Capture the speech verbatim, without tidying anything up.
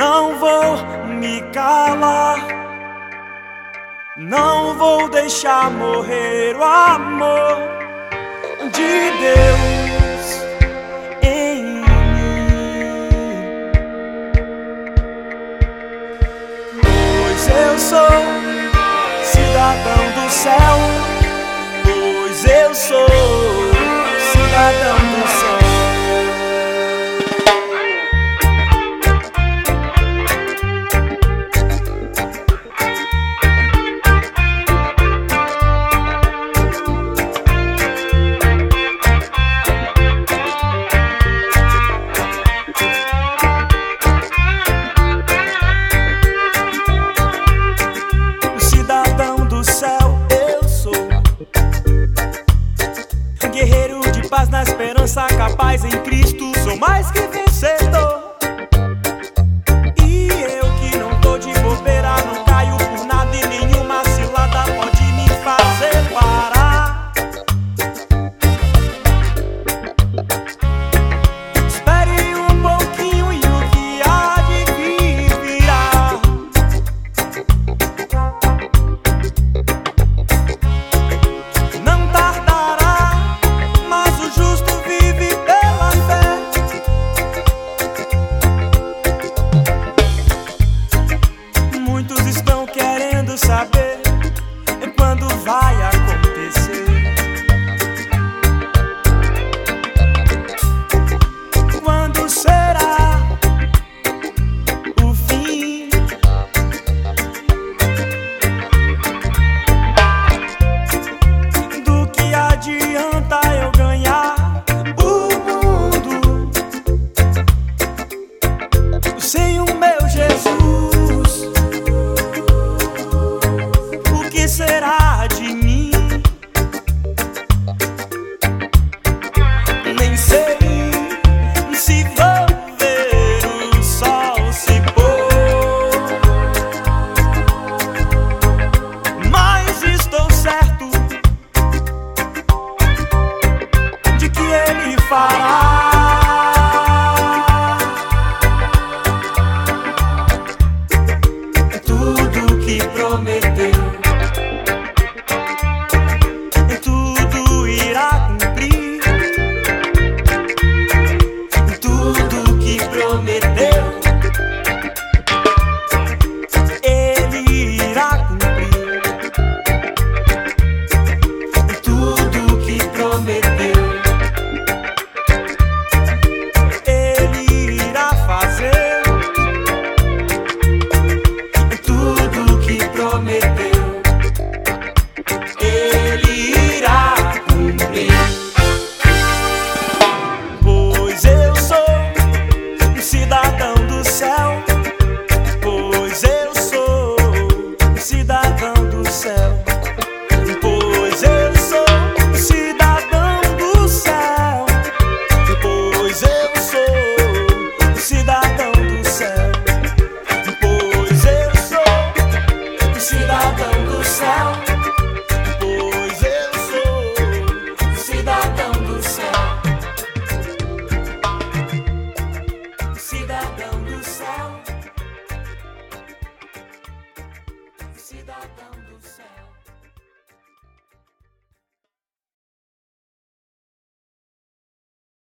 Não vou me calar, não vou deixar morrer o amor de Deus em mim. Pois eu sou cidadão do céu, pois eu sou cidadão do céu. Guerreiro de paz na esperança, capaz em Cristo, sou mais que vencedor. E eu que não tô de bobeira, não caio por nada e nenhuma cilada pode me fazer parar. Espere um pouquinho e o que há de vir virá. Não tardará, estão querendo saber quando vai acontecer. Quando será o fim? Do que adianta eu ganhar o mundo sem o meu Jesus? O que será de mim? Nem sei se vou ver o sol se pôr, mas estou certo de que ele fará